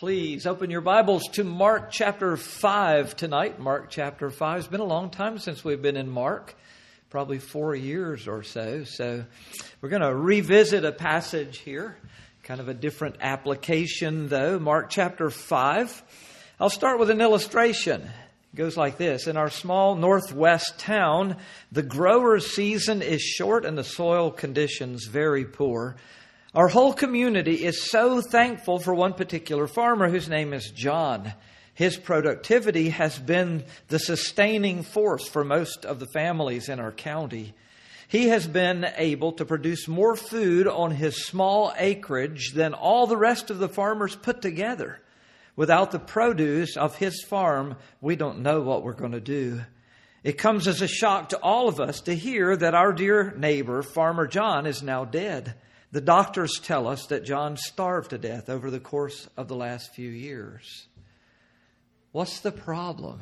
Please open your Bibles to Mark chapter 5 tonight. Mark chapter 5. It's been a long time since we've been in Mark, probably 4 years or so. So we're going to revisit a passage here, kind of a different application though. Mark chapter 5. I'll start with an illustration. It goes like this. In our small northwest town, the grower's season is short and the soil conditions very poor. Our whole community is so thankful for one particular farmer whose name is John. His productivity has been the sustaining force for most of the families in our county. He has been able to produce more food on his small acreage than all the rest of the farmers put together. Without the produce of his farm, we don't know what we're going to do. It comes as a shock to all of us to hear that our dear neighbor, Farmer John, is now dead. The doctors tell us that John starved to death over the course of the last few years. What's the problem?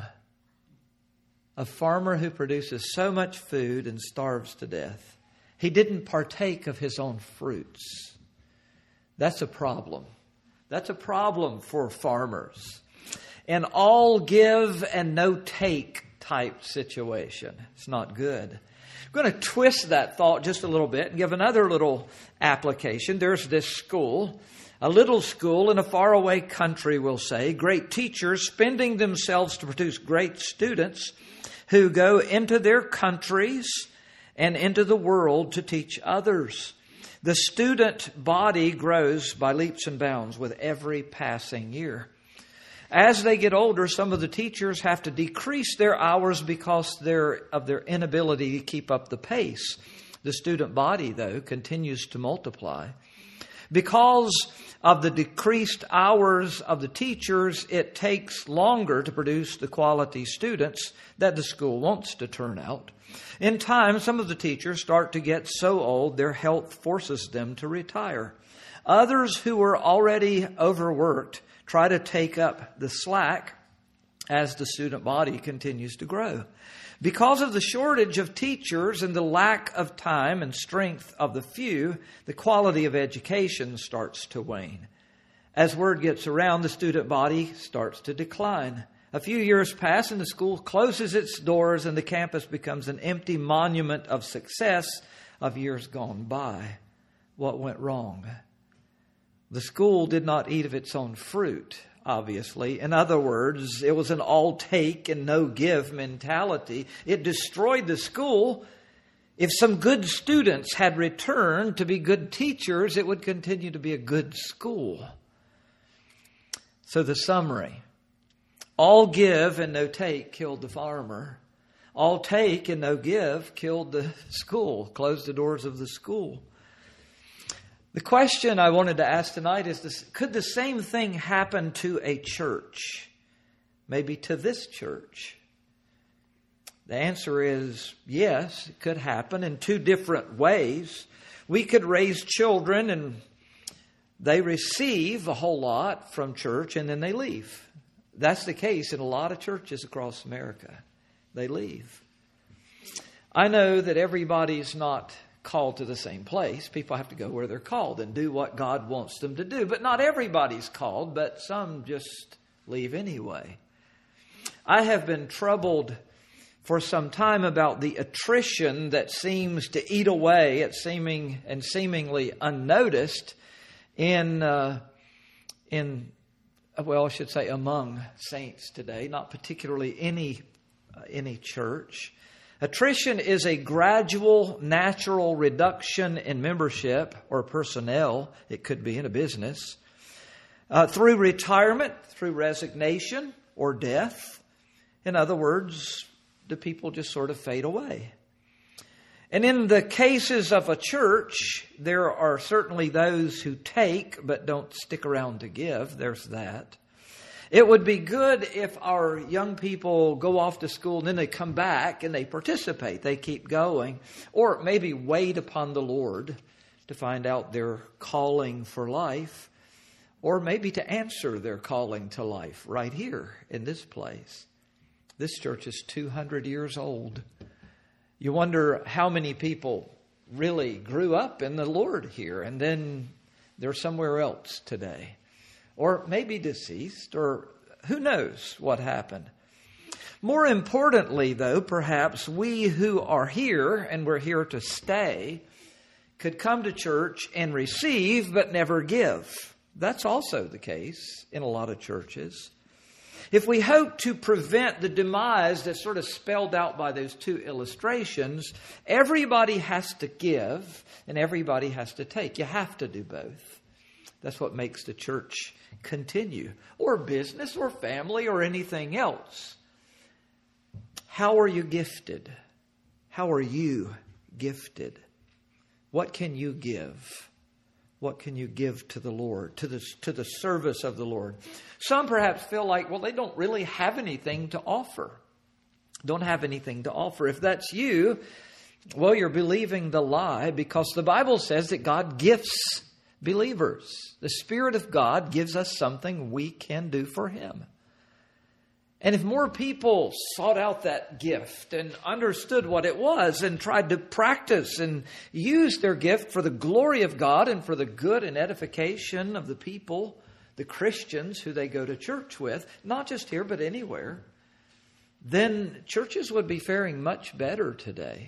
A farmer who produces so much food and starves to death. He didn't partake of his own fruits. That's a problem. That's a problem for farmers. An all give and no take type situation. It's not good. I'm going to twist that thought just a little bit and give another little application. There's this school, a little school in a faraway country, we'll say. Great teachers spending themselves to produce great students who go into their countries and into the world to teach others. The student body grows by leaps and bounds with every passing year. As they get older, some of the teachers have to decrease their hours because of their inability to keep up the pace. The student body, though, continues to multiply. Because of the decreased hours of the teachers, it takes longer to produce the quality students that the school wants to turn out. In time, some of the teachers start to get so old their health forces them to retire. Others who are already overworked try to take up the slack as the student body continues to grow. Because of the shortage of teachers and the lack of time and strength of the few, the quality of education starts to wane. As word gets around, the student body starts to decline. A few years pass and the school closes its doors and the campus becomes an empty monument of success of years gone by. What went wrong? The school did not eat of its own fruit, obviously. In other words, it was an all-take and no-give mentality. It destroyed the school. If some good students had returned to be good teachers, it would continue to be a good school. So the summary. All give and no take killed the farmer. All take and no give killed the school, closed the doors of the school. The question I wanted to ask tonight is this: could the same thing happen to a church? Maybe to this church? The answer is yes, it could happen in two different ways. We could raise children and they receive a whole lot from church and then they leave. That's the case in a lot of churches across America. They leave. I know that everybody's not called to the same place. People have to go where they're called and do what God wants them to do. But not everybody's called, but some just leave anyway. I have been troubled for some time about the attrition that seems to eat away at seemingly unnoticed among saints today, not particularly any church. Attrition is a gradual, natural reduction in membership or personnel. It could be in a business. Through retirement, through resignation, or death. In other words, the people just sort of fade away. And in the cases of a church, there are certainly those who take but don't stick around to give. There's that. It would be good if our young people go off to school and then they come back and they participate. They keep going. Or maybe wait upon the Lord to find out their calling for life. Or maybe to answer their calling to life right here in this place. This church is 200 years old. You wonder how many people really grew up in the Lord here and then they're somewhere else today. or maybe deceased, or who knows what happened. More importantly, though, perhaps we who are here, and we're here to stay, could come to church and receive but never give. That's also the case in a lot of churches. If we hope to prevent the demise that's sort of spelled out by those two illustrations, everybody has to give and everybody has to take. You have to do both. That's what makes the church continue, or business or family or anything else. How are you gifted? How are you gifted? What can you give? What can you give to the Lord, to the service of the Lord? Some perhaps feel like, well, they don't really have anything to offer. Don't have anything to offer. If that's you, well, you're believing the lie, because the Bible says that God gifts believers. The Spirit of God gives us something we can do for Him. And if more people sought out that gift and understood what it was and tried to practice and use their gift for the glory of God and for the good and edification of the people, the Christians who they go to church with, not just here but anywhere, then churches would be faring much better today.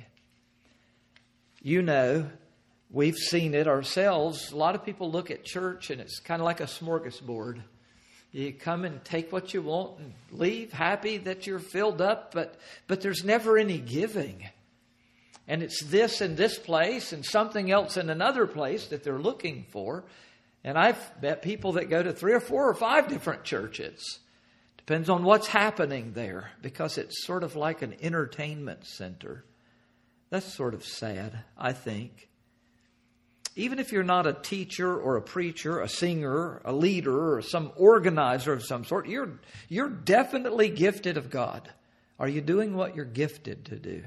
You know, we've seen it ourselves. A lot of people look at church and it's kind of like a smorgasbord. You come and take what you want and leave happy that you're filled up, but there's never any giving. And it's this in this place and something else in another place that they're looking for. And I've met people that go to 3 or 4 or 5 different churches. Depends on what's happening there, because it's sort of like an entertainment center. That's sort of sad, I think. Even if you're not a teacher or a preacher, a singer, a leader, or some organizer of some sort, you're definitely gifted of God. Are you doing what you're gifted to do?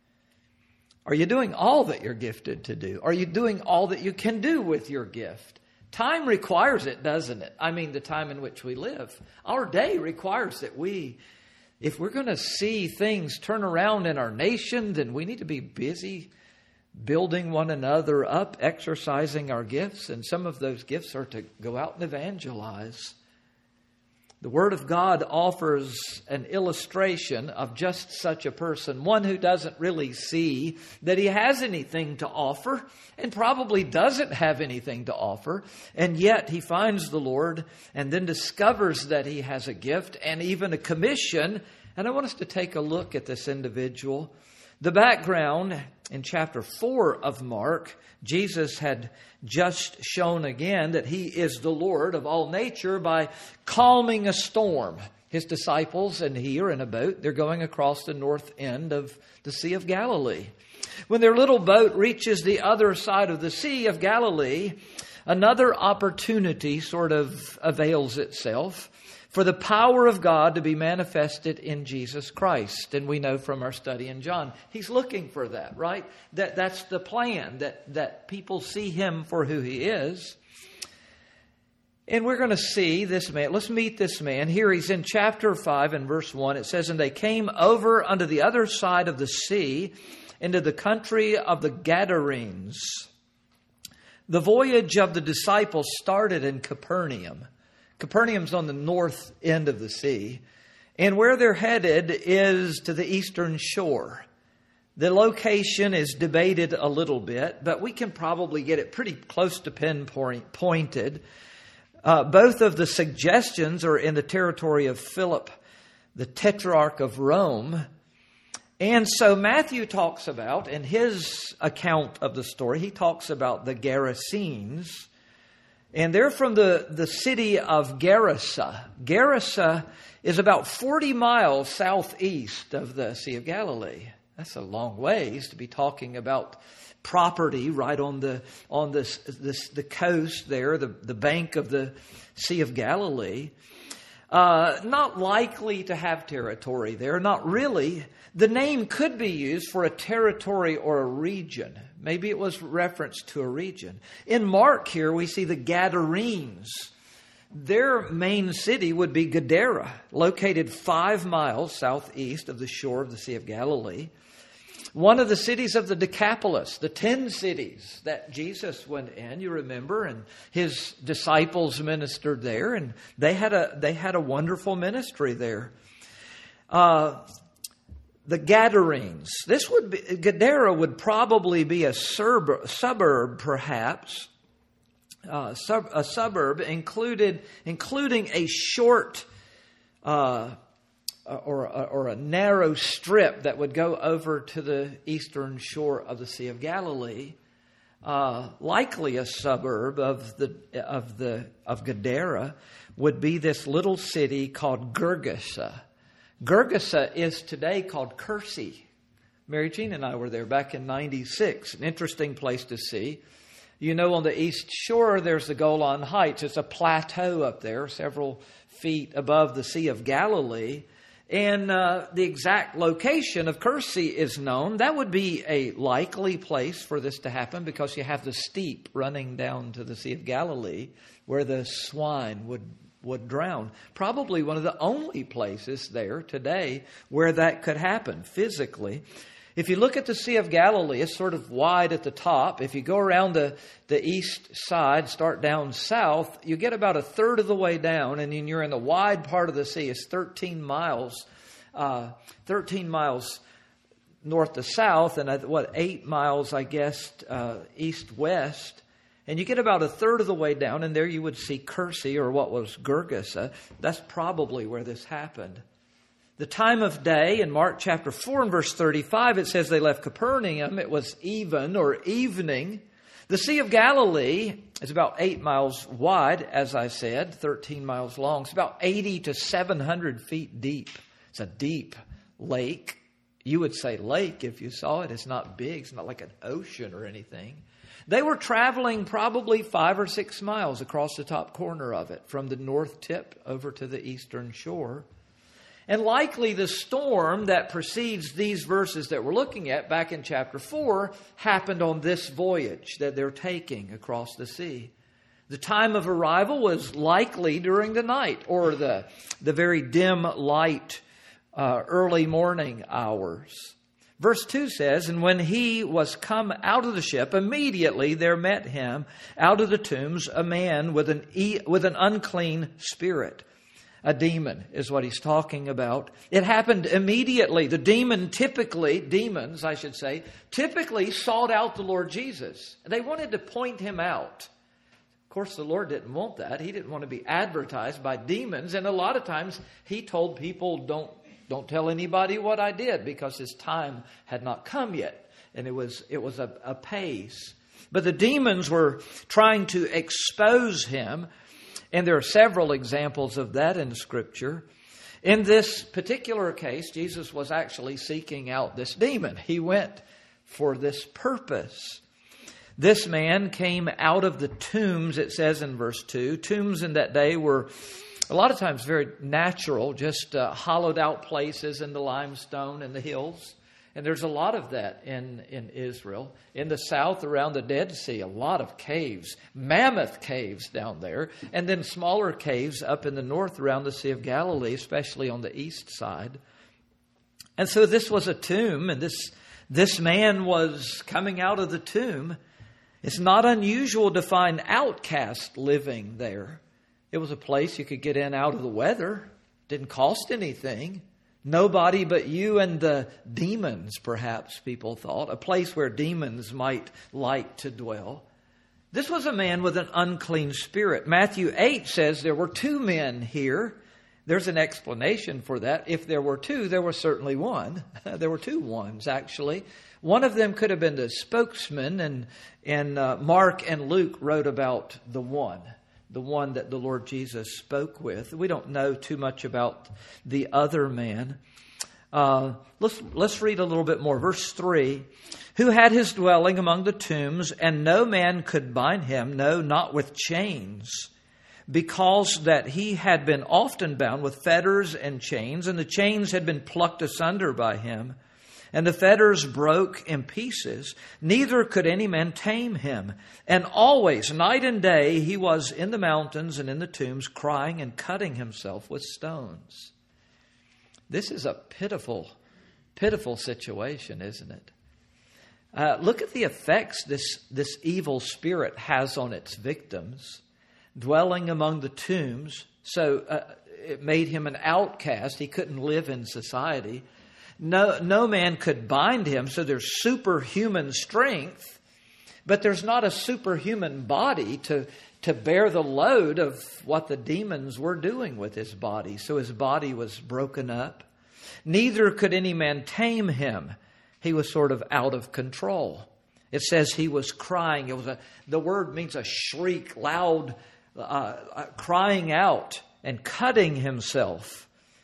Are you doing all that you're gifted to do? Are you doing all that you can do with your gift? Time requires it, doesn't it? I mean, the time in which we live. Our day requires that if we're going to see things turn around in our nation, then we need to be busy building one another up, exercising our gifts. And some of those gifts are to go out and evangelize. The Word of God offers an illustration of just such a person, one who doesn't really see that he has anything to offer and probably doesn't have anything to offer. And yet he finds the Lord and then discovers that he has a gift and even a commission. And I want us to take a look at this individual. The background in chapter 4 of Mark, Jesus had just shown again that He is the Lord of all nature by calming a storm. His disciples and He are in a boat. They're going across the north end of the Sea of Galilee. When their little boat reaches the other side of the Sea of Galilee, another opportunity sort of avails itself for the power of God to be manifested in Jesus Christ. And we know from our study in John, He's looking for that, right? That's the plan, that people see Him for who He is. And we're going to see this man. Let's meet this man. Here he's in chapter 5 and verse 1. It says, "And they came over unto the other side of the sea, into the country of the Gadarenes." The voyage of the disciples started in Capernaum. Capernaum's on the north end of the sea. And where they're headed is to the eastern shore. The location is debated a little bit, but we can probably get it pretty close to pinpointed. Both of the suggestions are in the territory of Philip, the Tetrarch of Rome. And so Matthew talks about, in his account of the story, he talks about the Gerasenes. And they're from the city of Gerasa. Gerasa is about 40 miles southeast of the Sea of Galilee. That's a long ways to be talking about property right on the coast there, the bank of the Sea of Galilee. Not likely to have territory there, not really. The name could be used for a territory or a region. Maybe it was reference to a region. In Mark here, we see the Gadarenes. Their main city would be Gadara, located 5 miles southeast of the shore of the Sea of Galilee. One of the cities of the Decapolis, the 10 cities that Jesus went in, you remember, and his disciples ministered there, and they had a wonderful ministry there. The Gadarenes. Gadara would probably be a suburb, perhaps. A suburb including a short or a narrow strip that would go over to the eastern shore of the Sea of Galilee. Likely a suburb of Gadara would be this little city called Gergesa. Gergesa is today called Kersey. Mary Jean and I were there back in '96. An interesting place to see. You know, on the east shore, there's the Golan Heights. It's a plateau up there, several feet above the Sea of Galilee. And the exact location of Kersey is known. That would be a likely place for this to happen because you have the steep running down to the Sea of Galilee where the swine would drown. Probably one of the only places there today where that could happen physically. If you look at the Sea of Galilee, it's sort of wide at the top. If you go around the east side, start down south, you get about a third of the way down, and then you're in the wide part of the sea. It's 13 miles north to south, and 8 miles, I guess, east-west. And you get about a third of the way down, and there you would see Kersey, or what was Gergesa. That's probably where this happened. The time of day in Mark chapter 4 and verse 35, it says they left Capernaum. It was even or evening. The Sea of Galilee is about 8 miles wide, as I said, 13 miles long. It's about 80 to 700 feet deep. It's a deep lake. You would say lake if you saw it. It's not big. It's not like an ocean or anything. They were traveling probably 5 or 6 miles across the top corner of it from the north tip over to the eastern shore. And likely the storm that precedes these verses that we're looking at back in chapter 4 happened on this voyage that they're taking across the sea. The time of arrival was likely during the night or the very dim light early morning hours. Verse 2 says, "And when he was come out of the ship, immediately there met him out of the tombs a man with an unclean spirit." A demon is what he's talking about. It happened immediately. The demons, typically sought out the Lord Jesus. They wanted to point him out. Of course, the Lord didn't want that. He didn't want to be advertised by demons. And a lot of times he told people, don't tell anybody what I did, because his time had not come yet. And it was a pace. But the demons were trying to expose him. And there are several examples of that in Scripture. In this particular case, Jesus was actually seeking out this demon. He went for this purpose. This man came out of the tombs, it says in verse 2. Tombs in that day were a lot of times very natural, just hollowed out places in the limestone and the hills. And there's a lot of that in Israel. In the south around the Dead Sea, a lot of caves, mammoth caves down there, and then smaller caves up in the north around the Sea of Galilee, especially on the east side. And so this was a tomb, and this man was coming out of the tomb. It's not unusual to find outcasts living there. It was a place you could get in out of the weather. Didn't cost anything. Nobody but you and the demons, perhaps, people thought. A place where demons might like to dwell. This was a man with an unclean spirit. Matthew 8 says there were 2 men here. There's an explanation for that. If there were 2, there was certainly one. There were 2 ones, actually. One of them could have been the spokesman, and Mark and Luke wrote about the one that the Lord Jesus spoke with. We don't know too much about the other man. Let's read a little bit more. Verse 3, "Who had his dwelling among the tombs, and no man could bind him, no, not with chains, because that he had been often bound with fetters and chains, and the chains had been plucked asunder by him. And the fetters broke in pieces. Neither could any man tame him. And always, night and day, he was in the mountains and in the tombs, crying and cutting himself with stones." This is a pitiful, pitiful situation, isn't it? Look at the effects this evil spirit has on its victims. Dwelling among the tombs, so it made him an outcast. He couldn't live in society. No man could bind him, so there's superhuman strength, but there's not a superhuman body to bear the load of what the demons were doing with his body. So his body was broken up. Neither could any man tame him. He was sort of out of control. It says he was crying. The word means a shriek, loud, crying out and cutting himself.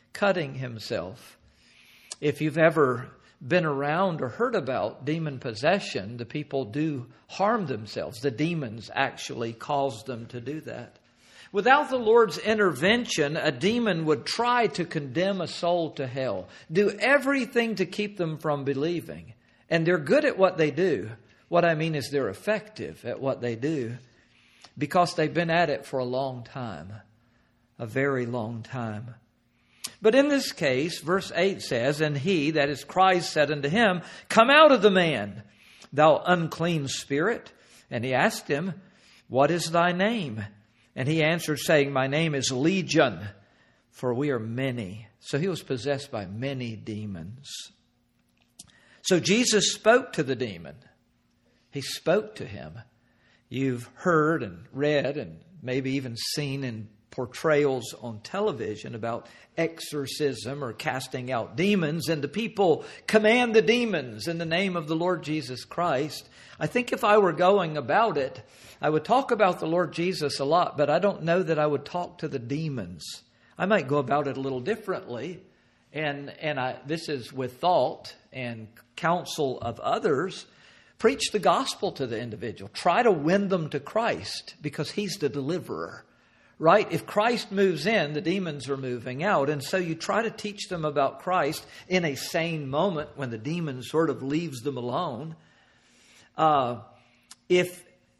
If you've ever been around or heard about demon possession, the people do harm themselves. The demons actually cause them to do that. Without the Lord's intervention, a demon would try to condemn a soul to hell, do everything to keep them from believing. And they're good at what they do. What I mean is they're effective at what they do because they've been at it for a long time, a very long time. But in this case, verse 8 says, "And he," that is Christ, "said unto him, Come out of the man, thou unclean spirit." And he asked him, "What is thy name?" And he answered, saying, "My name is Legion, for we are many." So he was possessed by many demons. So Jesus spoke to the demon. He spoke to him. You've heard and read and maybe even seen in portrayals on television about exorcism or casting out demons, and the people command the demons in the name of the Lord Jesus Christ. I think if I were going about it, I would talk about the Lord Jesus a lot, but I don't know that I would talk to the demons. I might go about it a little differently, and this is with thought and counsel of others. Preach the gospel to the individual. Try to win them to Christ because He's the deliverer. Right? If Christ moves in, the demons are moving out. And so you try to teach them about Christ in a sane moment when the demon sort of leaves them alone. If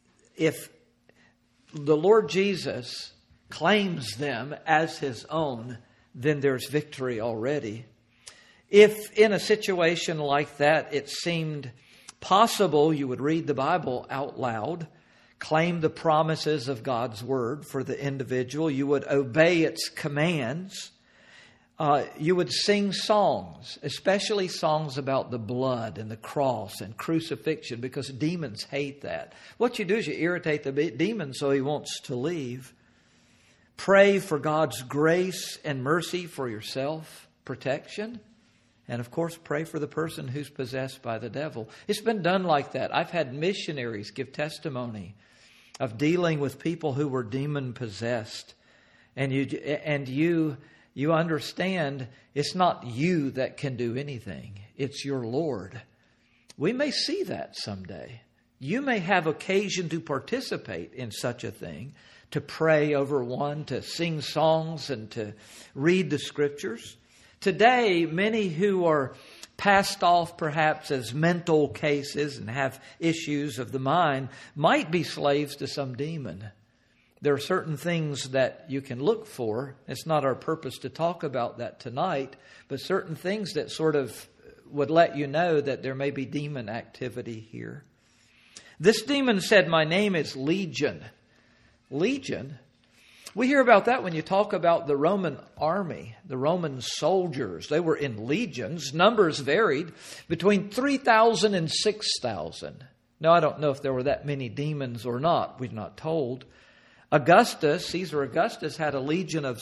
the Lord Jesus claims them as His own, then there's victory already. If in a situation like that it seemed possible, you would read the Bible out loud, claim the promises of God's Word for the individual. You would obey its commands. You would sing songs, especially songs about the blood and the cross and crucifixion, because demons hate that. What you do is you irritate the demon so he wants to leave. Pray for God's grace and mercy for yourself, protection. And of course, pray for the person who's possessed by the devil. It's been done like that. I've had missionaries give testimony of dealing with people who were demon possessed. And you understand it's not you that can do anything. It's your Lord. We may see that someday. You may have occasion to participate in such a thing, to pray over one, to sing songs and to read the Scriptures. Today, many who are passed off perhaps as mental cases and have issues of the mind might be slaves to some demon. There are certain things that you can look for. It's not our purpose to talk about that tonight, but certain things that sort of would let you know that there may be demon activity here. This demon said, "My name is Legion." Legion? We hear about that when you talk about the Roman army, the Roman soldiers. They were in legions. Numbers varied between 3,000 and 6,000. Now, I don't know if there were that many demons or not. We're not told. Caesar Augustus, had a legion of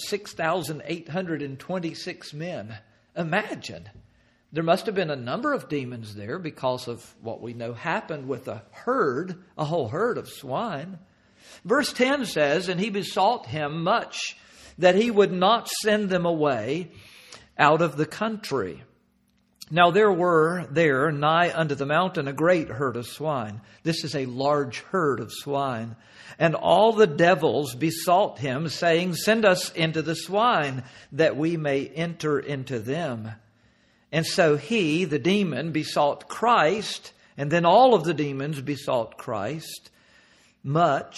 6,826 men. Imagine. There must have been a number of demons there because of what we know happened with a whole herd of swine. Verse 10 says, "And he besought him much that he would not send them away out of the country. Now there were there nigh unto the mountain a great herd of swine." This is a large herd of swine. "And all the devils besought him, saying, Send us into the swine, that we may enter into them. And so he," the demon, "besought Christ," and then all of the demons besought Christ, "much."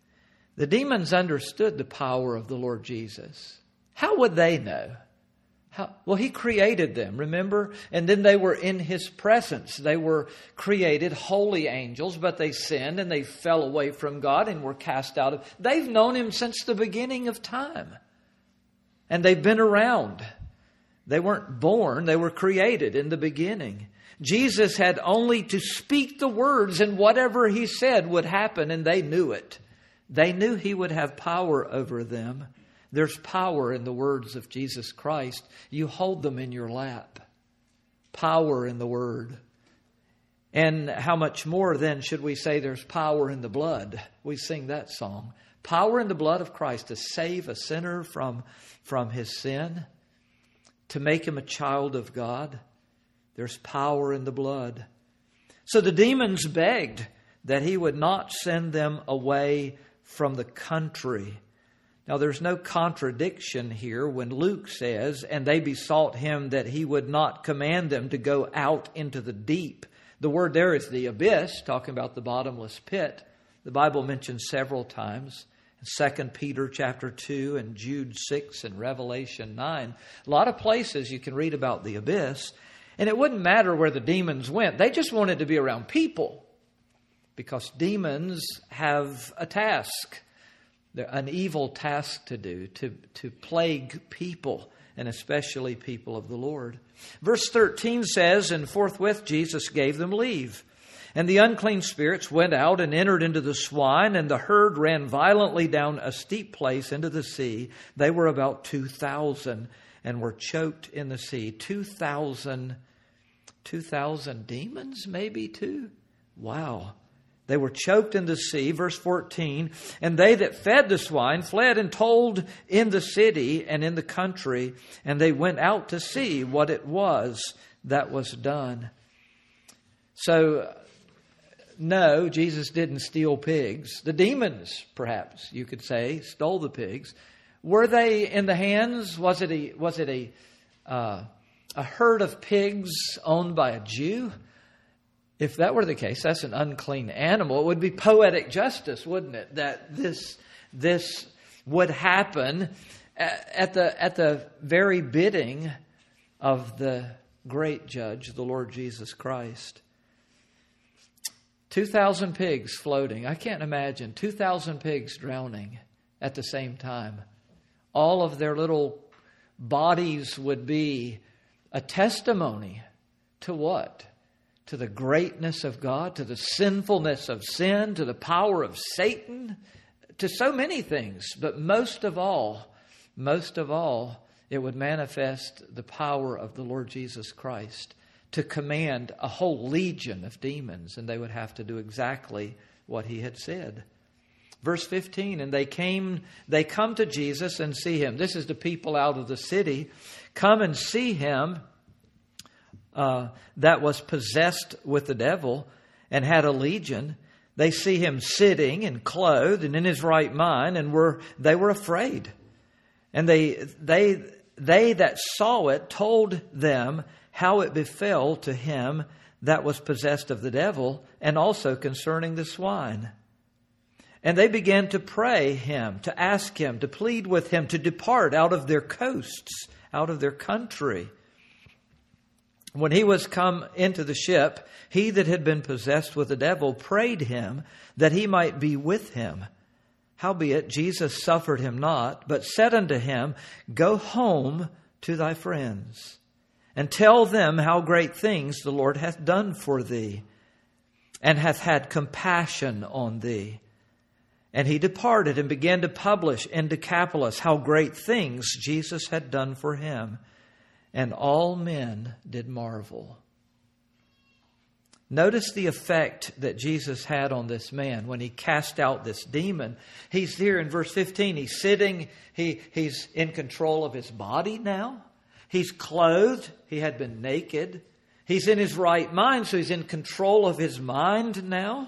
The demons understood the power of the Lord Jesus. How would they know? Well, He created them, remember? And then they were in His presence. They were created holy angels, but they sinned and they fell away from God and were cast out of. They've known Him since the beginning of time. And they've been around. They weren't born, they were created in the beginning. Jesus had only to speak the words, and whatever He said would happen, and they knew it. They knew He would have power over them. There's power in the words of Jesus Christ. You hold them in your lap. Power in the Word. And how much more then should we say there's power in the blood? We sing that song. Power in the blood of Christ to save a sinner from his sin, to make him a child of God. There's power in the blood. So the demons begged that He would not send them away from the country. Now, there's no contradiction here when Luke says, and they besought Him that He would not command them to go out into the deep. The word there is the abyss, talking about the bottomless pit. The Bible mentions several times. In 2 Peter chapter 2 and Jude 6 and Revelation 9. A lot of places you can read about the abyss. And it wouldn't matter where the demons went. They just wanted to be around people. Because demons have a task. An evil task to do, to plague people, and especially people of the Lord. Verse 13 says, and forthwith Jesus gave them leave. And the unclean spirits went out and entered into the swine, and the herd ran violently down a steep place into the sea. They were about 2,000 and were choked in the sea. 2,000 demons, maybe too? Wow. They were choked in the sea, verse 14, and they that fed the swine fled and told in the city and in the country, and they went out to see what it was that was done. So, no, Jesus didn't steal pigs. The demons, perhaps you could say, stole the pigs. Were they in the hands? Was it a herd of pigs owned by a Jew? If that were the case, that's an unclean animal. It would be poetic justice, wouldn't it? That this would happen at the very bidding of the great judge, the Lord Jesus Christ. 2,000 pigs floating. I can't imagine 2,000 pigs drowning at the same time. All of their little bodies would be a testimony to what? To the greatness of God, to the sinfulness of sin, to the power of Satan, to so many things. But most of all, it would manifest the power of the Lord Jesus Christ to command a whole legion of demons, and they would have to do exactly what He had said. Verse 15, and they come to Jesus and see Him. This is the people out of the city. Come and see Him that was possessed with the devil and had a legion. They see Him sitting and clothed and in His right mind, and they were afraid. And they that saw it told them how it befell to him that was possessed of the devil, and also concerning the swine. And they began to pray Him, to ask Him, to plead with Him to depart out of their coasts, out of their country. When He was come into the ship, he that had been possessed with the devil prayed Him that he might be with him. Howbeit Jesus suffered him not, but said unto him, Go home to thy friends, and tell them how great things the Lord hath done for thee, and hath had compassion on thee. And he departed and began to publish in Decapolis how great things Jesus had done for him. And all men did marvel. Notice the effect that Jesus had on this man when He cast out this demon. He's here in verse 15. He's sitting. He's in control of his body now. He's clothed. He had been naked. He's in his right mind, so he's in control of his mind now.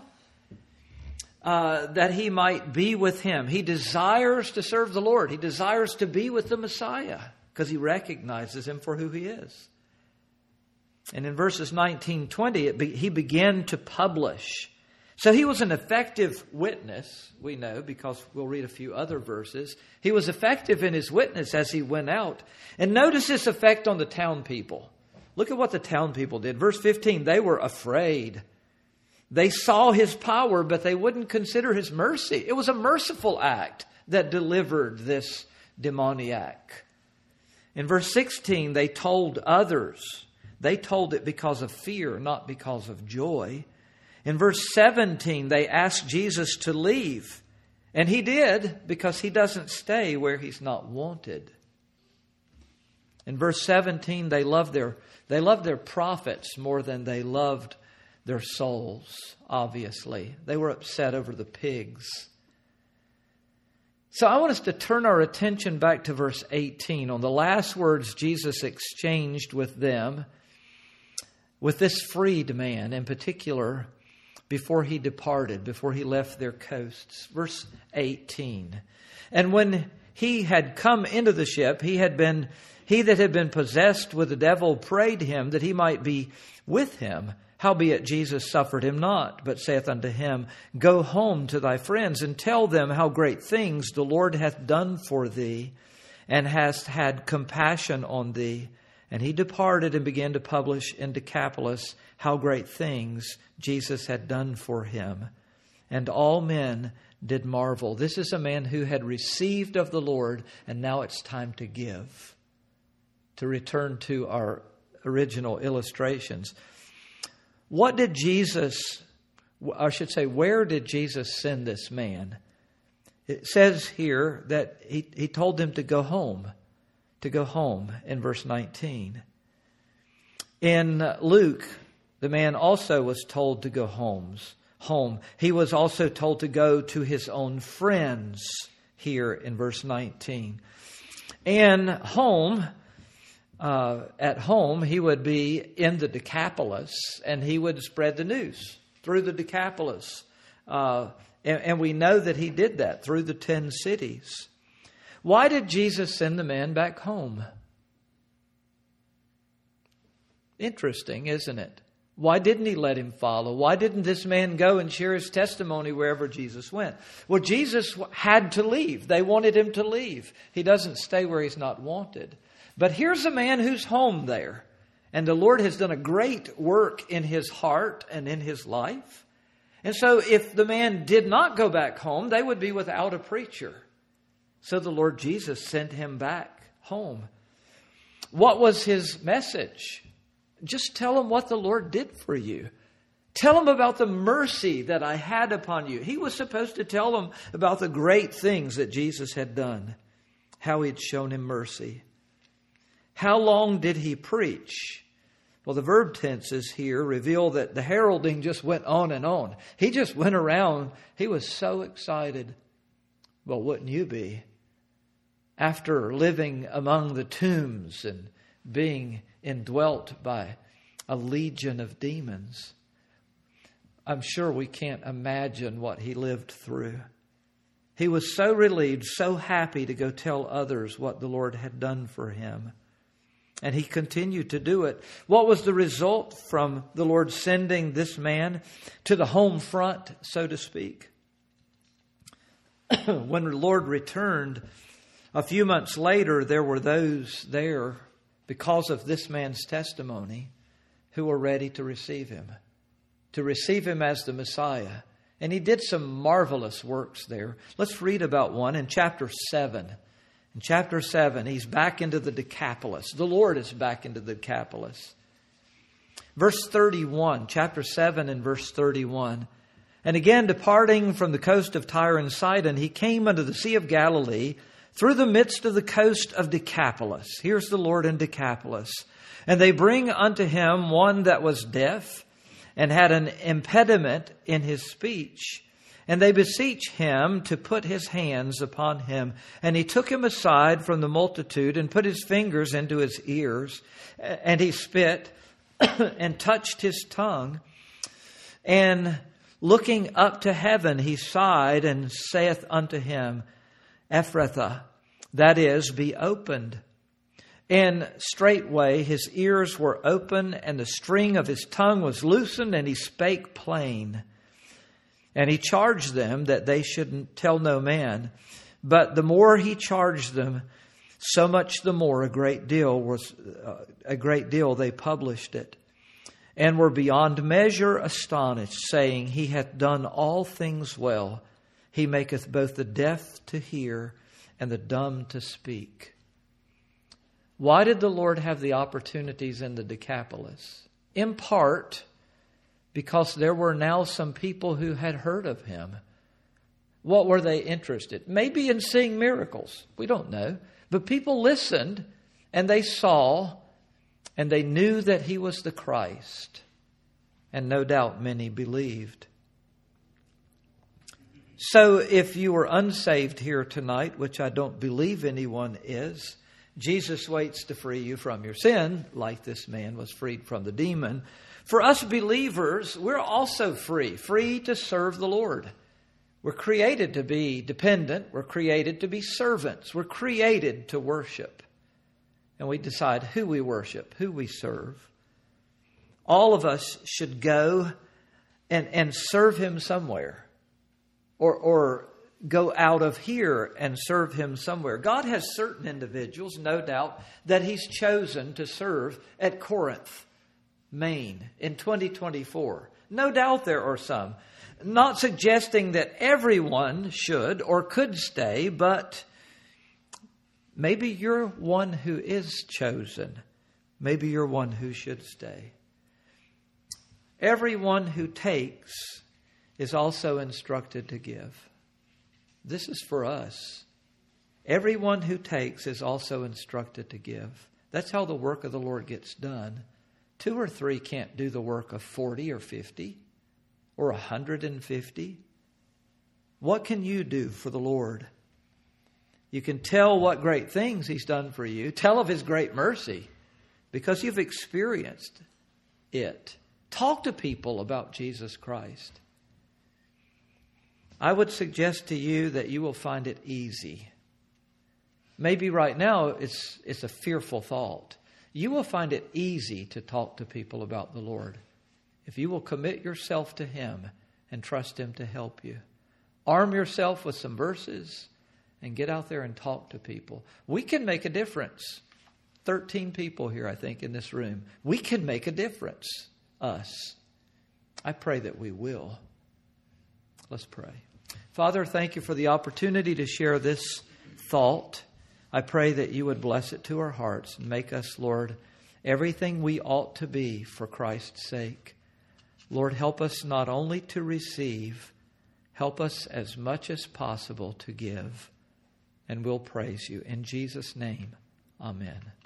That he might be with Him. He desires to serve the Lord. He desires to be with the Messiah because he recognizes Him for who He is. And in verses 19-20, he began to publish. So he was an effective witness, we know, because we'll read a few other verses. He was effective in his witness as he went out. And notice this effect on the town people. Look at what the town people did. Verse 15, they were afraid. They saw his power, but they wouldn't consider his mercy. It was a merciful act that delivered this demoniac. In verse 16, they told others. They told it because of fear, not because of joy. In verse 17, they asked Jesus to leave. And he did, because he doesn't stay where he's not wanted. In verse 17, they loved their prophets more than they loved their souls, obviously. They were upset over the pigs. So I want us to turn our attention back to verse 18 on the last words Jesus exchanged with them, with this freed man in particular, before he departed, before he left their coasts. Verse 18. And when he had come into the ship, he that had been possessed with the devil prayed him that he might be with him. Howbeit Jesus suffered him not, but saith unto him, Go home to thy friends, and tell them how great things the Lord hath done for thee, and hast had compassion on thee. And he departed and began to publish in Decapolis how great things Jesus had done for him. And all men did marvel. This is a man who had received of the Lord, and now it's time to give. To return to our original illustrations. What did Jesus, I should say, where did Jesus send this man? It says here that he told them to go home in verse 19. In Luke, the man also was told to go home. He was also told to go to his own friends here in verse 19. And at home, he would be in the Decapolis, and he would spread the news through the Decapolis. And we know that he did that through the 10 cities. Why did Jesus send the man back home? Interesting, isn't it? Why didn't he let him follow? Why didn't this man go and share his testimony wherever Jesus went? Well, Jesus had to leave. They wanted him to leave. He doesn't stay where he's not wanted. But here's a man who's home there. And the Lord has done a great work in his heart and in his life. And so if the man did not go back home, they would be without a preacher. So the Lord Jesus sent him back home. What was his message? Just tell him what the Lord did for you. Tell him about the mercy that I had upon you. He was supposed to tell them about the great things that Jesus had done. How he had shown him mercy. How long did he preach? Well, the verb tenses here reveal that the heralding just went on and on. He just went around. He was so excited. Well, wouldn't you be? After living among the tombs and being indwelt by a legion of demons, I'm sure we can't imagine what he lived through. He was so relieved, so happy to go tell others what the Lord had done for him. And he continued to do it. What was the result from the Lord sending this man to the home front, so to speak? When the Lord returned a few months later, there were those there, because of this man's testimony, who were ready to receive him as the Messiah. And he did some marvelous works there. Let's read about one in chapter 7. In chapter 7, he's back into the Decapolis. The Lord is back into the Decapolis. Verse 31, chapter 7 and verse 31. And again, departing from the coast of Tyre and Sidon, he came unto the Sea of Galilee through the midst of the coast of Decapolis. Here's the Lord in Decapolis. And they bring unto him one that was deaf and had an impediment in his speech. And they beseech him to put his hands upon him. And he took him aside from the multitude and put his fingers into his ears. And he spit and touched his tongue. And looking up to heaven, he sighed and saith unto him, Ephrathah, that is, be opened. And straightway his ears were open, and the string of his tongue was loosened, and he spake plain. And he charged them that they shouldn't tell no man. But the more he charged them, so much the more a great deal they published it, and were beyond measure astonished, saying, He hath done all things well. He maketh both the deaf to hear and the dumb to speak. Why did the Lord have the opportunities in the Decapolis? In part, because there were now some people who had heard of him. What were they interested? Maybe in seeing miracles. We don't know. But people listened and they saw and they knew that he was the Christ. And no doubt many believed. So if you are unsaved here tonight, which I don't believe anyone is, Jesus waits to free you from your sin, like this man was freed from the demon. For us believers, we're also free to serve the Lord. We're created to be dependent. We're created to be servants. We're created to worship. And we decide who we worship, who we serve. All of us should go and serve him somewhere. Or go out of here and serve him somewhere. God has certain individuals, no doubt, that he's chosen to serve at Corinth, Maine, in 2024. No doubt there are some. Not suggesting that everyone should or could stay, but maybe you're one who is chosen. Maybe you're one who should stay. Everyone who takes is also instructed to give. This is for us. Everyone who takes is also instructed to give. That's how the work of the Lord gets done. 2 or 3 can't do the work of 40 or 50 or 150. What can you do for the Lord? You can tell what great things he's done for you. Tell of his great mercy because you've experienced it. Talk to people about Jesus Christ. I would suggest to you that you will find it easy. Maybe right now it's a fearful thought. You will find it easy to talk to people about the Lord if you will commit yourself to him and trust him to help you. Arm yourself with some verses and get out there and talk to people. We can make a difference. 13 people here, I think, in this room. We can make a difference, us. I pray that we will. Let's pray. Father, thank you for the opportunity to share this thought. I pray that you would bless it to our hearts and make us, Lord, everything we ought to be for Christ's sake. Lord, help us not only to receive, help us as much as possible to give. And we'll praise you. In Jesus' name, amen.